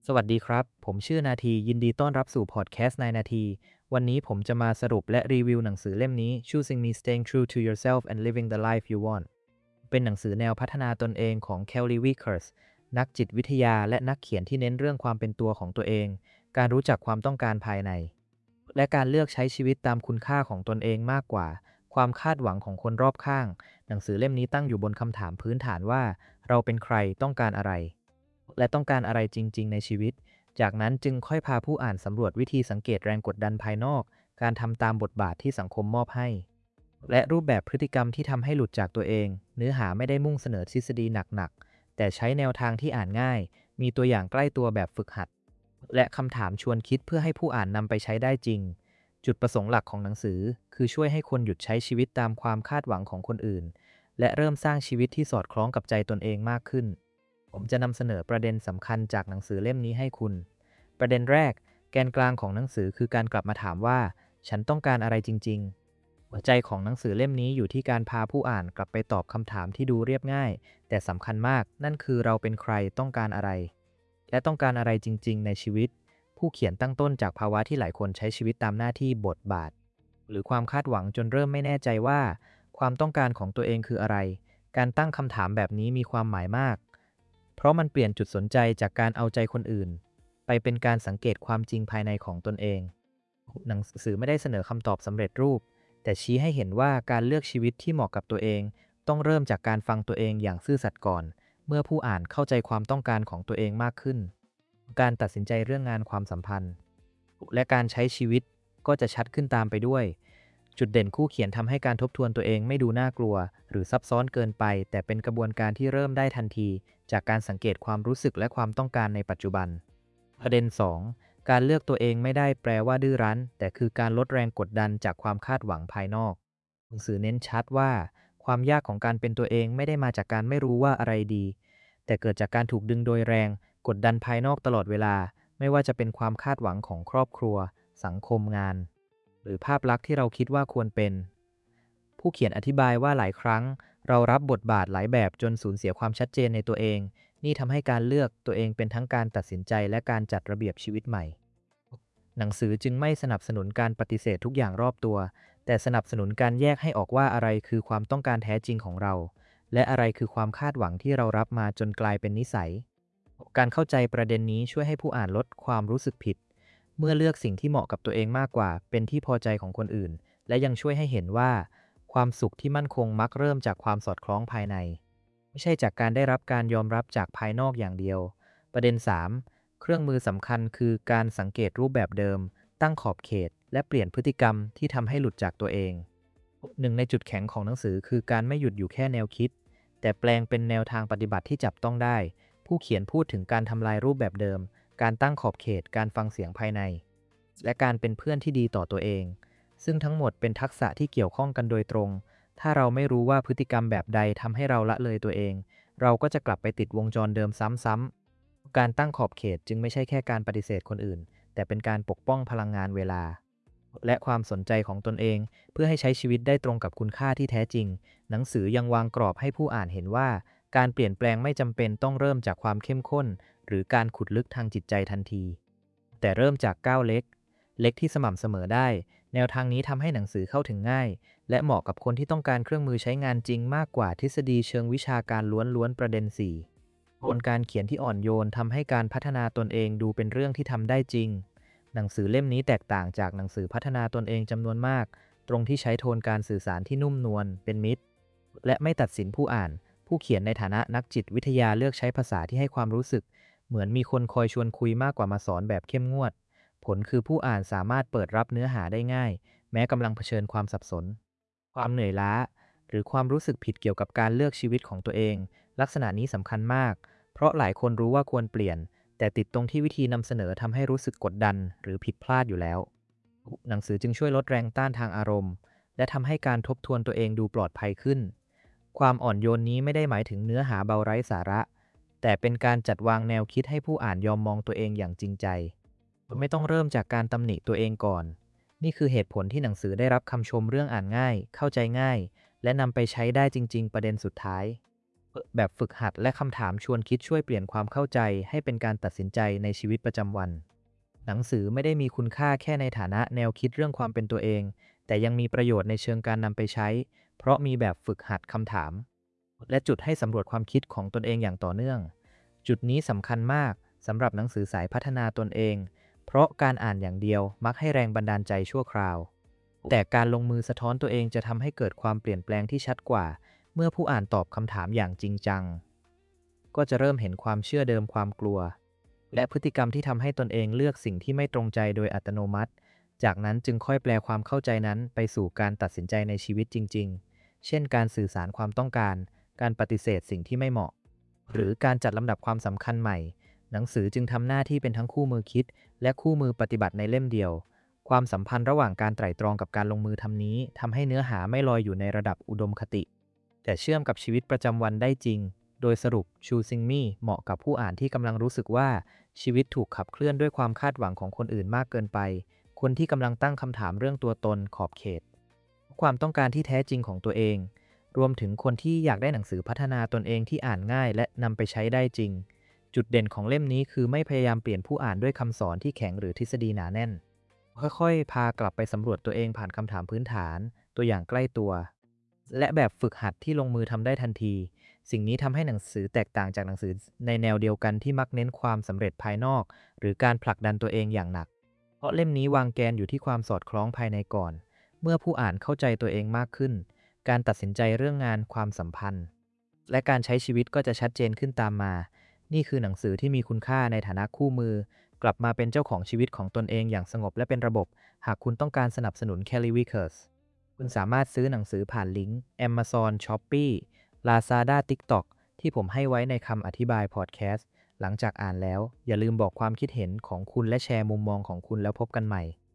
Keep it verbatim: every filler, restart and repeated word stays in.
สวัสดีครับ ผมชื่อนาทียินดีต้อนรับสู่พอดแคสต์นายนาทีวันนี้ผมจะมาสรุปและรีวิวหนังสือเล่มนี้ Choosing Me Staying True to Yourself and Living the Life You Want เป็นหนังสือแนวพัฒนาตนเองของ Kelly Vickers นักจิตวิทยาและนักเขียนที่เน้นเรื่องความเป็นตัวของตัวเอง การรู้จักความต้องการภายใน และการเลือกใช้ชีวิตตามคุณค่าของตนเองมากกว่าความคาดหวังของคนรอบข้าง หนังสือเล่มนี้ตั้งอยู่บนคำถามพื้นฐานว่าเราเป็นใครต้องการอะไรและต้องการอะไรจริงๆในชีวิต จากนั้นจึงค่อยพาผู้อ่านสำรวจวิธีสังเกตแรงกดดันภายนอก การทำตามบทบาทที่สังคมมอบให้ และรูปแบบพฤติกรรมที่ทำให้หลุดจากตัวเอง เนื้อหาไม่ได้มุ่งเสนอทฤษฎีหนักๆ แต่ใช้แนวทางที่อ่านง่าย มีตัวอย่างใกล้ตัวแบบฝึกหัด และคำถามชวนคิดเพื่อให้ผู้อ่านนำไปใช้ได้จริง จุดประสงค์หลักของหนังสือ คือช่วยให้คนหยุดใช้ชีวิตตามความคาดหวังของคนอื่น และเริ่มสร้างชีวิตที่สอดคล้องกับใจตนเองมากขึ้น ผมจะนำเสนอประเด็นสำคัญจากหนังสือเล่มนี้ให้คุณ ประเด็นแรก แกนกลางของหนังสือคือการกลับมาถามว่า ฉันต้องการอะไรจริงๆ หัวใจของหนังสือเล่มนี้อยู่ที่การพาผู้อ่านกลับไปตอบคำถามที่ดูเรียบง่าย แต่สำคัญมาก นั่นคือเราเป็นใครต้องการอะไร และต้องการอะไรจริงๆในชีวิต ผู้เขียนตั้งต้นจากภาวะที่หลายคนใช้ชีวิตตามหน้าที่บทบาท หรือความคาดหวังจนเริ่มไม่แน่ใจว่า ความต้องการของตัวเองคืออะไร การตั้งคำถามแบบนี้มีความหมายมาก เพราะมันเปลี่ยนจุดสนใจจากการเอาใจคนอื่น ไปเป็นการสังเกตความจริงภายในของตนเอง หนังสือไม่ได้เสนอคำตอบสำเร็จรูป แต่ชี้ให้เห็นว่าการเลือกชีวิตที่เหมาะกับตัวเอง ต้องเริ่มจากการฟังตัวเองอย่างซื่อสัตย์ก่อน เมื่อผู้อ่านเข้าใจความต้องการของตัวเองมากขึ้น การตัดสินใจเรื่องงานความสัมพันธ์ และการใช้ชีวิตก็จะชัดขึ้นตามไปด้วย จุดเด่นคู่เขียนทำให้การทบทวนตัวเองไม่ดูน่ากลัว หรือซับซ้อนเกินไป แต่เป็นกระบวนการที่เริ่มได้ทันที จากการสังเกตความรู้สึกและความต้องการในปัจจุบัน ประเด็น สอง การเลือกตัวเองไม่ได้แปลว่าดื้อรั้น แต่คือการลดแรงกดดันจากความคาดหวังภายนอก หนังสือเน้นชัดว่า ความยากของการเป็นตัวเองไม่ได้มาจากการไม่รู้ว่าอะไรดี แต่เกิดจากการถูกดึงโดยแรง กดดันภายนอกตลอดเวลา ไม่ว่าจะเป็นความคาดหวังของครอบครัว สังคมงาน หรือภาพลักษณ์ที่เราคิดว่าควรเป็น ผู้เขียนอธิบายว่าหลายครั้ง เรารับบทบาทหลายแบบจนสูญเสียความชัดเจนในตัวเอง นี่ทำให้การเลือกตัวเองเป็นทั้งการตัดสินใจและการจัดระเบียบชีวิตใหม่ หนังสือจึงไม่สนับสนุนการปฏิเสธทุกอย่างรอบตัว แต่สนับสนุนการแยกให้ออกว่าอะไรคือความต้องการแท้จริงของเรา และอะไรคือความคาดหวังที่เรารับมาจนกลายเป็นนิสัย การเข้าใจประเด็นนี้ช่วยให้ผู้อ่านลดความรู้สึกผิด เมื่อเลือกสิ่งที่เหมาะกับตัวเองมากกว่าเป็นที่พอใจของคนอื่น และยังช่วยให้เห็นว่า ความสุขที่มั่นคงมักเริ่มจากความสอดคล้องภายใน ไม่ใช่จากการได้รับการยอมรับจากภายนอกอย่างเดียว ประเด็น สาม เครื่องมือสำคัญคือการสังเกตรูปแบบเดิม ตั้งขอบเขต และเปลี่ยนพฤติกรรมที่ทำให้หลุดจากตัวเอง หนึ่งในจุดแข็งของหนังสือคือการไม่หยุดอยู่แค่แนวคิด แต่แปลงเป็นแนวทางปฏิบัติที่จับต้องได้ ผู้เขียนพูดถึงการทำลายรูปแบบเดิม การตั้งขอบเขต การฟังเสียงภายใน และการเป็นเพื่อนที่ดีต่อตัวเอง ซึ่งทั้งหมดเป็นทักษะที่เกี่ยวข้องกันโดยตรง ถ้าเราไม่รู้ว่าพฤติกรรมแบบใดทำให้เราละเลยตัวเอง เราก็จะกลับไปติดวงจรเดิมซ้ำๆ การตั้งขอบเขตจึงไม่ใช่แค่การปฏิเสธคนอื่น แต่เป็นการปกป้องพลังงานเวลา และความสนใจของตนเอง เพื่อให้ใช้ชีวิตได้ตรงกับคุณค่าที่แท้จริง หนังสือยังวางกรอบให้ผู้อ่านเห็นว่า การเปลี่ยนแปลงไม่จำเป็นต้องเริ่มจากความเข้มข้น หรือการขุดลึกทางจิตใจทันที แต่เริ่มจากก้าวเล็ก เล็กที่สม่ำเสมอได้ แนวทางนี้ทำให้หนังสือเข้าถึงง่าย และเหมาะกับคนที่ต้องการเครื่องมือใช้งานจริงมากกว่าทฤษฎีเชิงวิชาการล้วนๆ ประเด็น สี่ กระบวนการเขียนที่อ่อนโยนทำให้การพัฒนาตนเองดูเป็นเรื่องที่ทำได้จริง หนังสือเล่มนี้แตกต่างจากหนังสือพัฒนาตนเองจำนวนมาก ตรงที่ใช้โทนการสื่อสารที่นุ่มนวล เป็นมิตร และไม่ตัดสินผู้อ่าน ผู้เขียนในฐานะนักจิตวิทยาเลือกใช้ภาษาที่ให้ความรู้สึก เหมือนมีคนคอยชวนคุยมากกว่ามาสอนแบบเข้มงวด ผลคือผู้อ่านสามารถเปิดรับเนื้อหาได้ง่าย แม้กำลังเผชิญความสับสน ความเหนื่อยล้า หรือความรู้สึกผิดเกี่ยวกับการเลือกชีวิตของตัวเอง ลักษณะนี้สำคัญมาก เพราะหลายคนรู้ว่าควรเปลี่ยน แต่ติดตรงที่วิธีนำเสนอทำให้รู้สึกกดดันหรือผิดพลาดอยู่แล้ว หนังสือจึงช่วยลดแรงต้านทางอารมณ์ และทำให้การทบทวนตัวเองดูปลอดภัยขึ้น ความอ่อนโยนนี้ไม่ได้หมายถึงเนื้อหาเบาไร้สาระ แต่เป็นการจัดวางแนวคิดให้ผู้อ่านยอมมองตัวเองอย่างจริงใจ ไม่ต้องเริ่มจากการตำหนิตัวเองก่อน นี่คือเหตุผลที่หนังสือได้รับคำชมเรื่องอ่านง่าย เข้าใจง่าย และนำไปใช้ได้จริงๆ ประเด็นสุดท้ายแบบฝึกหัดและคำถามชวนคิดช่วยเปลี่ยนความเข้าใจให้เป็นการตัดสินใจในชีวิตประจำวัน หนังสือไม่ได้มีคุณค่าแค่ในฐานะแนวคิดเรื่องความเป็นตัวเอง แต่ยังมีประโยชน์ในเชิงการนำไปใช้ เพราะมีแบบฝึกหัดคำถาม และจุดให้สำรวจความคิดของตนเองอย่างต่อเนื่อง จุดนี้สำคัญมากสำหรับหนังสือสายพัฒนาตนเอง เพราะการอ่านอย่างเดียวมักให้แรงบันดาลใจชั่วคราว แต่การลงมือสะท้อนตัวเองจะทำให้เกิดความเปลี่ยนแปลงที่ชัดกว่า เมื่อผู้อ่านตอบคำถามอย่างจริงจัง ก็จะเริ่มเห็นความเชื่อเดิมความกลัว และพฤติกรรมที่ทำให้ตนเองเลือกสิ่งที่ไม่ตรงใจโดยอัตโนมัติ จากนั้นจึงค่อยแปลความเข้าใจนั้นไปสู่การตัดสินใจในชีวิตจริงๆ เช่นการสื่อสารความต้องการ การปฏิเสธสิ่งที่ไม่เหมาะ หรือการจัดลำดับความสำคัญใหม่ หนังสือจึงทำหน้าที่เป็นทั้งคู่มือคิดและคู่มือปฏิบัติในเล่มเดียว ความสัมพันธ์ระหว่างการไตร่ตรองกับการลงมือทำนี้ทำให้เนื้อหาไม่ลอยอยู่ในระดับอุดมคติ แต่เชื่อมกับชีวิตประจำวันได้จริง โดยสรุป Choosing Me เหมาะกับผู้อ่านที่กำลังรู้สึกว่าชีวิตถูกขับเคลื่อนด้วยความคาดหวังของคนอื่นมากเกินไป คนที่กำลังตั้งคำถามเรื่องตัวตนขอบเขต ความต้องการที่แท้จริงของตัวเอง รวมถึงคนที่อยากได้หนังสือพัฒนาตนเองที่อ่านง่ายและนำไปใช้ได้จริง จุดเด่นของเล่มนี้คือไม่พยายามเปลี่ยนผู้อ่านด้วยคำสอนที่แข็งหรือทฤษฎีหนาแน่น ค่อยๆ พากลับไปสำรวจตัวเองผ่านคำถามพื้นฐาน ตัวอย่างใกล้ตัว และแบบฝึกหัดที่ลงมือทำได้ทันที สิ่งนี้ทำให้หนังสือแตกต่างจากหนังสือในแนวเดียวกันที่มักเน้นความสำเร็จภายนอก หรือการผลักดันตัวเองอย่างหนัก เพราะเล่มนี้วางแกนอยู่ที่ความสอดคล้องภายในก่อน เมื่อผู้อ่านเข้าใจตัวเองมากขึ้น การตัดสินใจเรื่องงานความสัมพันธ์ และการใช้ชีวิตก็จะชัดเจนขึ้นตามมา นี่คือหนังสือที่มีคุณค่าในฐานะคู่มือ กลับมาเป็นเจ้าของชีวิตของตนเองอย่างสงบและเป็นระบบ หากคุณต้องการสนับสนุน Kelly Vickers คุณสามารถซื้อหนังสือผ่านลิงก์ Amazon Shopee Lazada TikTok ที่ผมให้ไว้ในคำอธิบายพอดแคสต์ หลังจากอ่านแล้วอย่าลืมบอกความคิดเห็นของคุณและแชร์มุมมองของคุณแล้วพบกันใหม่